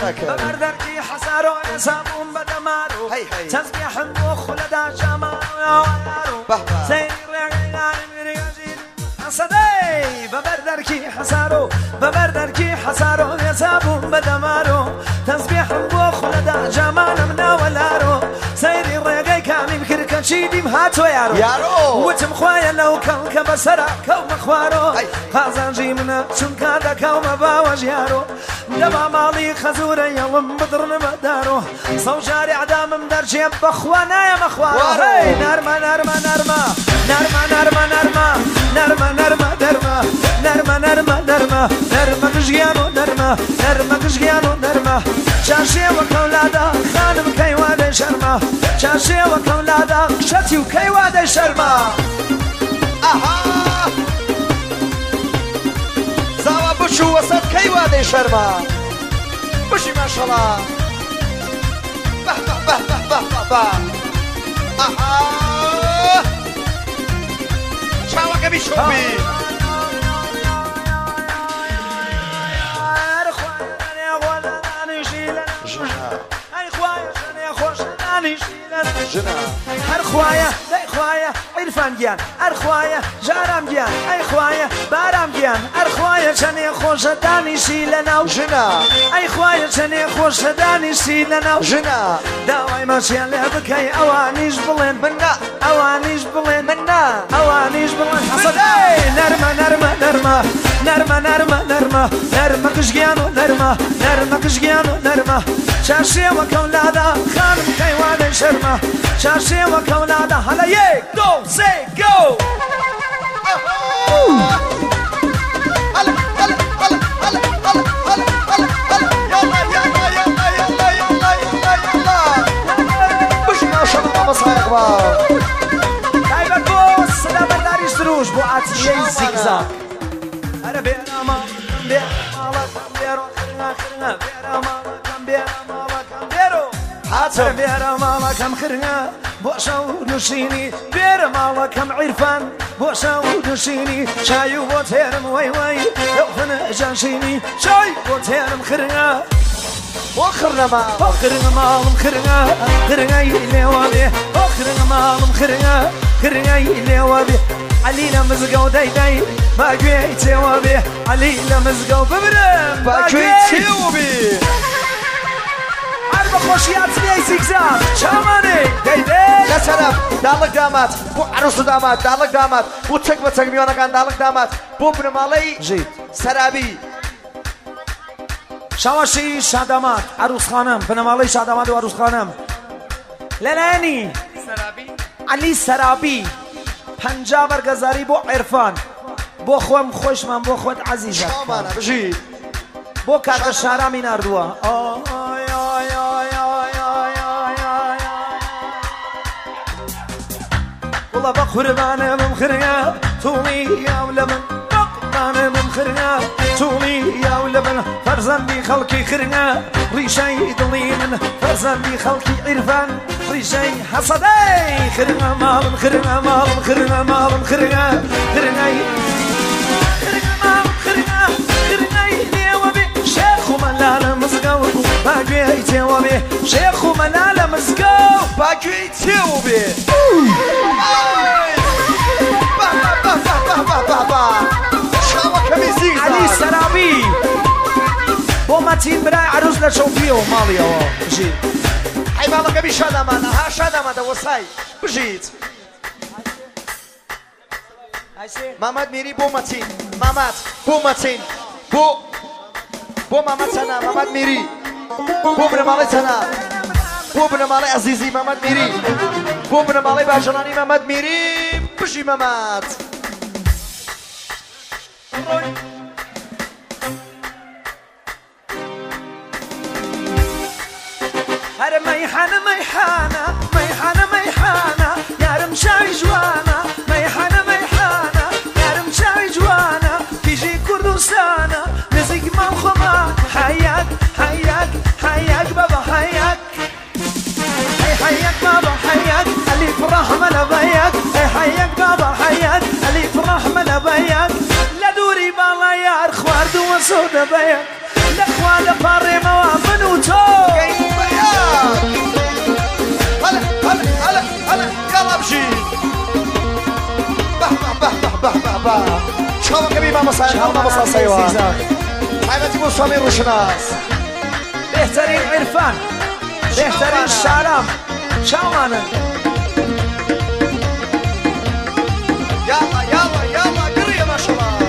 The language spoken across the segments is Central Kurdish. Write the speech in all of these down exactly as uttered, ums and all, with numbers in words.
بەبەردەرکی حەسار و حسابوم بەدەمار و تەزبیحم بۆ خولەدا ژامان و یاوەیار و سەیری ڕێگەیانی میرێژیر حەسەدەی بەبەردەرکی حەسار و بەبەردەرکی حەسار و حسابوم بەدەمار و تەزبیحم بۆ خولەدا ژامانم ناوەلار و سەیری ڕێگەی کامیم کرد کە چیدیم هاتۆ یارۆ وتم خوایە لەو کەڵ کە بەسەرا کەومە خوارۆ قازانجی منە چونکە دەکەومە باوەژ یارۆ دەما ماڵی خەزورە یەڵم بدڕنمە دارۆ سەوژاری عدامم دەرچێم بەخوا نایەمە خوارۆ نەرمە نەرمە نەرمە نەرمە نەرمە نەرمە نەرمە نەرمە دەرمە نەرمە نەرمە نەرمە نەرمە گژگیان و نەرمە نەرمە گژگیان و نەرمە چاشێوە کەولادا خانم کەیوادەی شەرمە چاشێوە کەولادا شەتی و کەیوادەی شەرمە ئاها زاوا بچوو وەسەد کەیوادەی شەرمە بشی ماشەڵا بە بە بە بە بە بە ئاها چاوەکە بیشۆبی هەر خوایە دەی خوایە عیرفان گیان هەر خوایە ژارام گیان ئەی خوایە بارام گیان هەر خوایە چەنێ خۆشە دانیشی لەناو ژنە ئەی خوایە چەنێ خۆشە دانیشی لەناو ژنە داوای مەچیان لێ بکەی ئەوانیش بڵێن منە ئەوانیش بڵێن منە ئەوانیش بڵێن حەسەدەی نەرمە نەرمە نەرمە نەرمە نەرمە نەرمە نەرمە گژگیان و نەرمە نەرمە گژگیان و نەرمە چاشێوە کەولادا خانم کەیوادەی شەرمە چاشێوە کەولادا هەڵە یەک دۆ سێ گۆ تایبەت بۆ سەدا بەرداری سروش بۆ ئاتیەی زیگزاگ هەرە بێرە ماڵەکەم بێ ماڵەکەم بێرۆ خرنگە خرنگە بێرە ماڵەکەم بێرە ماڵەکەم بێرۆ هاتە بێرە ماڵەکەم خرنگە بۆ شەو نووشینی بێرە ماڵەکەم عیرفان بۆ شەو نووشینی چای و بۆ تێرم وەی وەی لەو خنەجانشینی چای بۆ تێرم خرنگە بۆ خرنەما بۆ خرنگە ماڵم خرنگە خرنگەی لێوە بێ بۆ خرنگە ماڵم خرنگە خرنگەی لێوە بێ عەلی لە مزگەوت دەیدەی باگوێی تێوە بێ عەلی لە مزگەوت ببرم باگوێی تێوە بێ هەر بە خۆشیاتنیەی زیگزاگ چامانێ دەیدێ لەسەرم داڵک دامات بۆ عروس و دامات داڵک دامات بۆ چەک بە چەک میوانەکان داڵک دامات بۆ بنەماڵەی ژیت سەرابی شاوەشی شادامات عروس خانم بنەماڵەی شادامات و عروس خانم لەلایەنی عەلی سەرابی پەنجا بەرگەزاری بۆ عیرفان بۆ خۆم خۆشمان بۆ خۆت عەزیزە چامانە بژی بۆ کاکە شارامی ناردووە وڵە بە قوربانە بم خرنگە توڵی یاو لە من بە قوربانە بم خرنگە توڵی یاو لە من فەرزەندی خەڵکی خرنگە ڕیشەی دڵی من فەرزەندی خەڵکی عیرفان ڕیشەی حەسەدەی خرنگە ماڵم خرنگە ماڵم خرنگە ماڵم خرنگە خرنگەی خرنگە ماڵم خرنگە خرنگەی لێوە بێ شێخ و مەلا لە مزگەوت باگوێی تێوە بێ شێخ و مەلا لە مزگەوت باگوێی تێوە بێ شاوەکەمی زیگزاگ عەلی سەرابی بۆ مەتین برای عروس لە چەوپیەوە ماڵیەوە بژیت حیماڵەکەمی شادامانە ها شادامانە وەسای بژیت مامەد میری بۆ مەتین مامەد بۆ مەتین بۆ بۆ مامەد چەنە مامەد میری بۆ بنەماڵەی چەنە بۆ بنەماڵەی عەزیزی مامەد میری بۆ بنەماڵەی باژەڵانی مامەد میری بژی مەمەد هەرە مەیحانە مەیحانە مەیحانە مەیحانە یارم چاوی جوانە مەیحانە مەیحانە یارم چاوی جوانە کیژی کوردستانە نزیک ماڵ خۆمان حەیەک حەیەک حەیەک بەبە حەیەک ئەی حەیەک بابە حەیەک ئەلیف ڕەحمە لە بەیەک ئەی حەیەک بابە حەیەک ئەلیف ڕەحمە لە بەیەک لە دووری باڵا یار خواردووە بسودة بيك لأخوة لفاري موافن وتو قايم بياك هلا هلا هلا هلا يلا امشي بح بح بح بح بح بح شو كبي ماما صاير ماما صاير سيوا حياتي مو سمير وشناس بهترين عرفان بهترين شعرام شاوانا يلا يلا يلا قريه ما شاء الله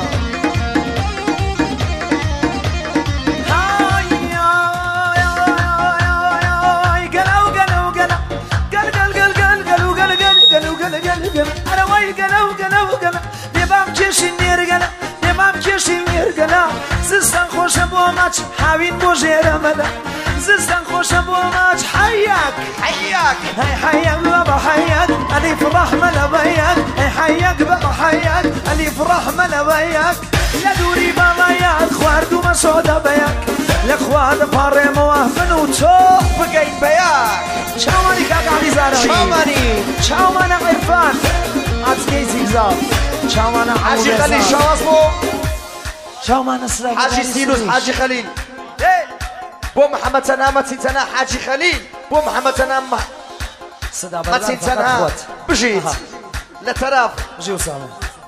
أنا ويل قلا وقلا وقلا نبام كشين يرقلا نبام كشين يرقلا زستان خوش أبو ماتش حاوين بوجير ملا زستان خوش أبو ماتش حياك حياك هاي حياك بابا حياك ألي فرح ملا بياك هاي حياك بابا حياك ألي فرح ملا بياك لا دوري بابا ياك خواردو ما سودا بياك لأخوات فاري موافن وتوب بقايم بياك شاواني كاكا علي زاروي شاواني شاوانا عرفان عطسكي زيزاب شاوانا حاجي خليل شو اسمه شاوانا سلاك حاجي سيلوس حاجي خليل بو محمد سنة ما تنسنا حاجي خليل بو محمد سنة ما ما تنسنا بجيت لتراف جيو سامي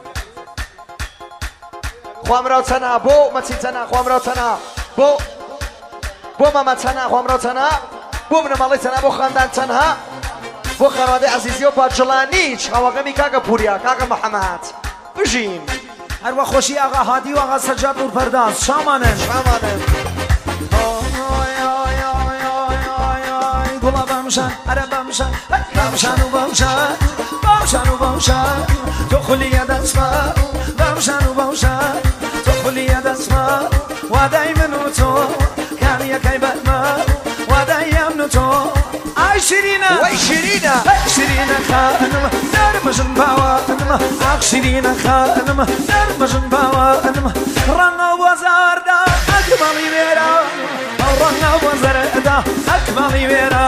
خوامراو سنة بو ما تنسنا خوامراو سنة بو بو ماما سنة خوامراو سنة بو من مالي سنة بو خاندان سنة بو خانواده عزیزی و باجلانی چاواقمی کاغا پوریا کاغا محمد بجیم هر وقت خوشی آقا هادی و آقا سجاد نور پرداز شامانن شامانن گلا بامشان اره بامشان بامشان و بامشان بامشان و بامشان تو خلیه دسما بامشان و بامشان تو خلیه دسما و دایمن تو کان یکی بدما و دایم تو ای شیرینه وای شیرینه شیرینه خانم نرمشن باوانم آخ شیرینه خانم نرمشن باوانم رنگ و زردا اکمالی میرا رنگ و زردا اکمالی میرا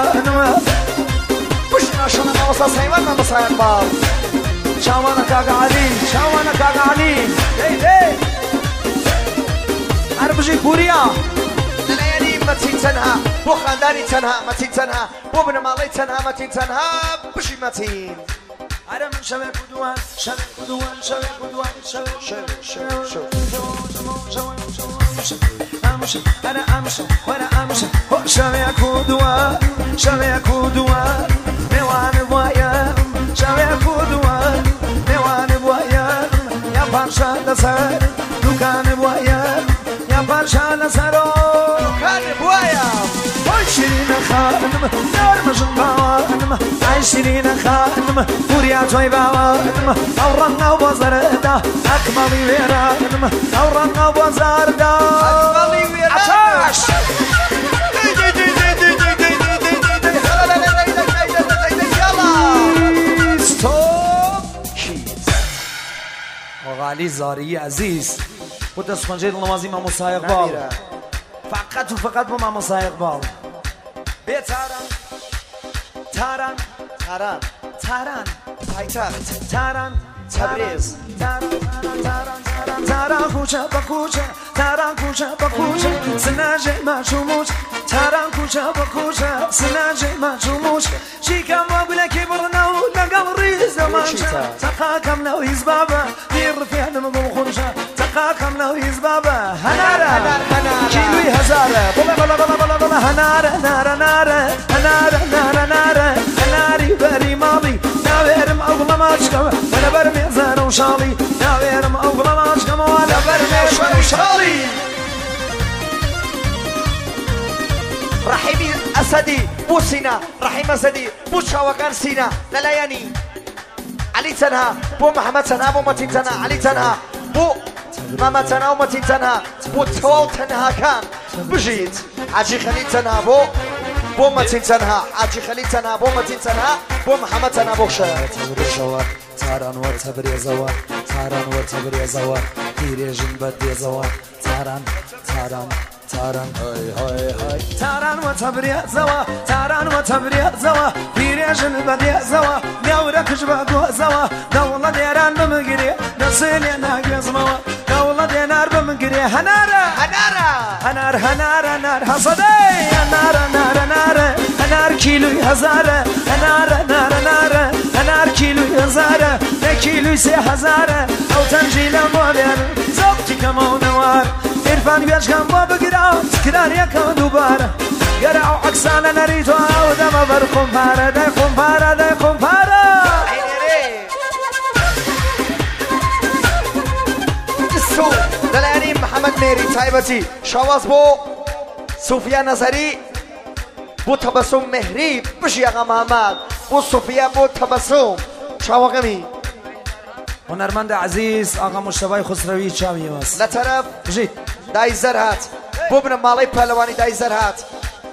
بشنا شنا ما وصل سيوان ما بصير بار شاوانا كاغا علي شاوانا كاغا علي هي هي عربجي كوريا لليالي ما تنسنها بو خانداني تنها ما تنسنها بو ابن مالي تنها ما تنسنها بشي ما تين أنا من شباب كدوان شباب كدوان شباب كدوان شباب شباب شباب أمشي أنا أمشي وأنا أمشي شباب كدوان شباب كدوان ميوان بوايا شباب كدوان ميوان بوايا يا بارشا لسر دكان بوايا يا بارشا لسر دكان بوايا شيرين خانم نرمشن باوانم ای شیرین خانم بوریا توی باوانم او رنگ و بازردا اکمالی ویرانم او رنگ و بازردا اکمالی ویرانم اتاش ستوب کیز آقا زاری عزیز بود اسفنجه نمازی ما مسایق بال فقط و فقط با ما مسایق بال به تاران تاران تاران تاران پایتخت تاران تبریز تاران تاران تاران تاران کوچه با کوچه تاران کوچه با کوچه سناجه مشوموش تاران کوچه با کوچه سناجه مشوموش شیکم و گلکی برنو لگم ریز دمانشه تقاکم نویز بابا دیر فیانم بمخونشه تقاکم نویز بابا هناره کیلوی هزاره بلا بلا بلا بلا بلا هناره ناره ناره هناره ناره ناره هناری بری مالی نویرم اولا ماشکم ولا برمی زارو شالی نویرم اولا ماشکم ولا برمی شالی رحيمي أسدي بو سينا رحيم أسدي بو شاوكان سينا للياني علي تنها بو محمد تنها بو متين تنها علي تنها بو ماما تنها ومتين تنها بو توال تنها كان بجيت حاجي خليل تنها بو بو متين تنها حاجي خليل تنها بو متين تنها بو محمد تنها بو شاوك تاران وتبري زوا تاران وتبري زوا تيريجن بدي زوا تاران تاران تاران هاي هاي هاي تاران وتبري زوا تاران وتبري زوا تيريجن بدي زوا نورك جبا زوا دولة ديران بمقري نسيني ناقص موا دولة دينار بمقري میره هناره هناره هنار هنار هنار حصدی هنار هنار هنار هنار کیلوی هزاره هنار هنار هنار هنار کیلوی هزاره نه کیلوی سه هزاره او تنجیل مادر زبطی کمو نوار عرفان بیاش کم با بگیرم سکرار یکم دوباره گرع و عکسانه نریتو او دم بر خمپاره ده خمپاره ده خمپاره سو دلانی محمد میری تایبتی شواز بو صوفیا نظری بو تبسم مهری بشی آقا محمد بو صوفیا بو تبسم شواقمی هنرمند عزیز آقا مصطفی خسروی چاوی ماست لطرف بجید دای زرهات بو بن مالی پهلوانی دای زرهات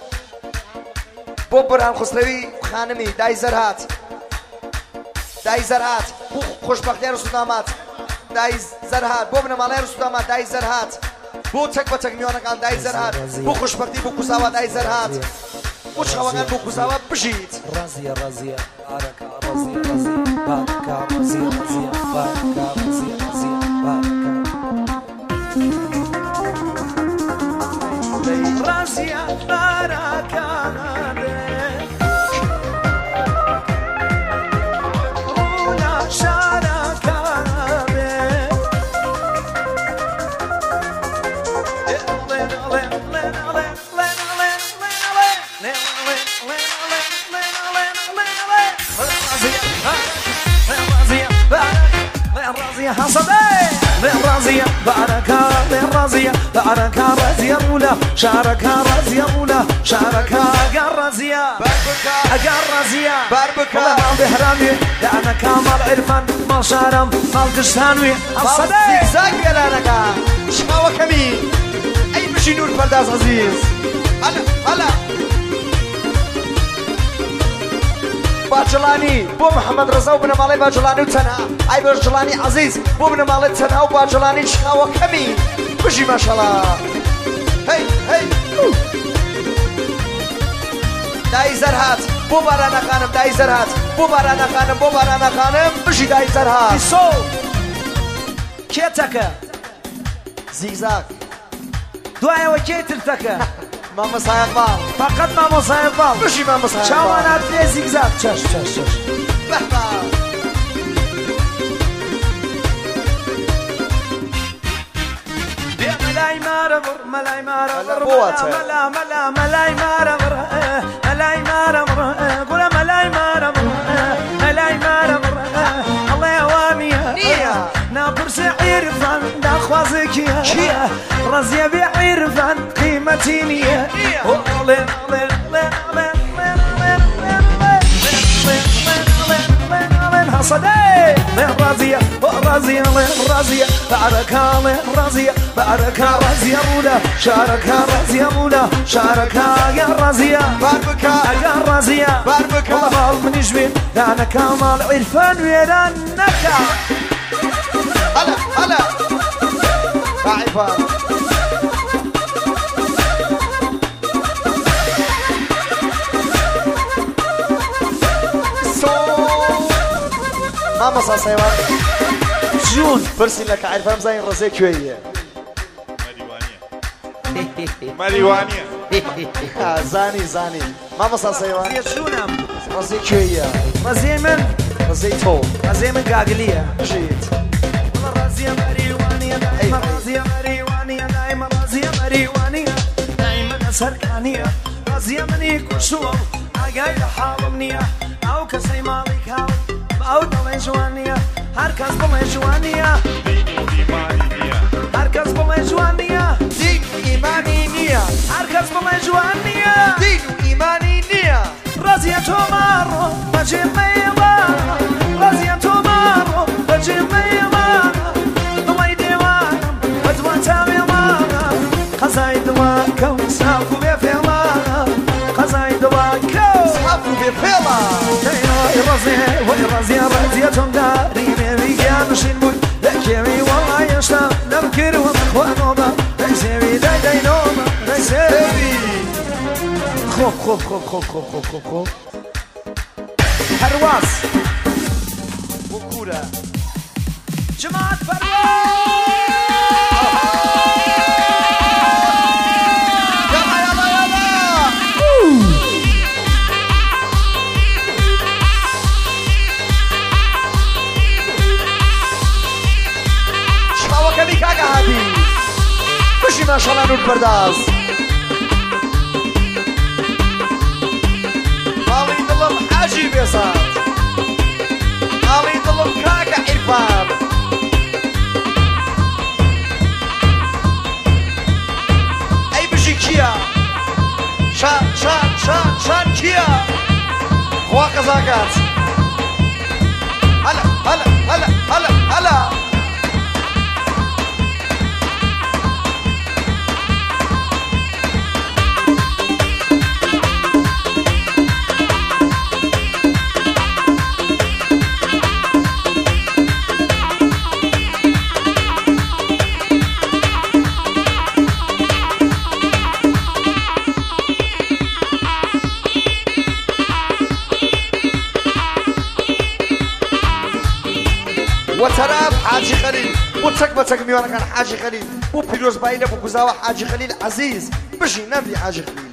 بو برهان خسروی خانمی دای زرهات دای زرهات بو خوشبختی رسول داماد دای زرهات بو بن مالی رسول داماد دای زرهات بو تک با تک میانه کان دای زرهات بو خوشبختی بو کوساوا دای زرهات بو شواغان بو کوساوا بشید رازیه رازیه بارکا رازیه رازیه بارکا رازیه رازیه بارکا رازیه رازیه بارکا رازیه بارکا رولا شارکا رازية حصدي رازية باركة رازية باركة رازية أولى شاركة رازية أولى شاركة قال رازية باربكا قال رازية باربكا ما بهرامي لأنا كامل عرفان ما شارم ما القشتانوي حصدي زيزاق يا لانكا شقاوة كمين أي بشي نور فرداس عزيز هلا هلا باجلاني بو محمد رضا وبن مالي باجلاني وتنها اي باجلاني عزيز بو بن مالي تنها وباجلاني شقاوة كمين بشي ما شاء الله هي هي داي زرهات بو بارانا خانم داي زرهات بو بارانا خانم بو بارانا خانم بشي داي زرهات سو كيتك زيزاق دعاء وكيتلتك ماما صايق بال فقط ما مصايب بال بشي ماما صايق بال شوانات لي زيكزاك شش شش شش بحبا ملاي مارمر ملاي مارمر بوته. ملا ملا ملاي مارمر ملاي مارمر قول ملاي مارمر ملاي مارمر الله يوامي نية. نابرس عرفان داخوازك يا رزية بعرفان قيمتي نية ولين لين لين لين حصدي لين رازية رازية لين رازية باركة لين رازية باركة رازية مولا شاركة رازية مولا شاركة يا رازية باربكا يا رازية باربكا والله من يجبين أنا كمال عرفان ويرانك هلا هلا عرفان ماما صاصيوان جون برسي لك عرفان زين رزيك شوية ماريوانيا زاني زاني ماما صاصيوان يا شونم رزيك شوية رزية من رزيك تو رزية من قاقلية جيت والله رازية مريوانية دائما رازية مريوانية دائما رازية مريوانية دائما سرقانية رازية مني كل شو عقايد حالمنية أو كسي مالك هاو أو دلي جوانية هركز بلي جوانية هركز بلي جوانية دين إيماني نية هركز بلي جوانية دين إيماني نية رازية تمارو بجي ميوانا رازية تمارو بجي ميوانا ضوي ديوانا بدوان تاوي مانا قزاي دواكو سافو بفلانا قزاي دواكو صحفوا بفيلا رازية وي رازية رازية تمداري ميمي قامشين بوي لكيمي والله يشتا نبكر ومخوان وما ريسيبي داي داي نوما ريسيبي خوب خوب خوب خوب خوب خوب خوب خوب هرواز وكورة جماعة فرواز ما شاء الله نور برداز مالي ظلم حاجي بيصاد مالي ظلم كاكا عرفان اي بجي كيا شان شان شان شان كيا خوا قزاقات هلا هلا هلا هلا هلا وتراب حاجي خليل وتك بتك ميوانا كان حاجي خليل وبيروز بايلة وكوزاوا حاجي خليل عزيز بجي نبي حاجي خليل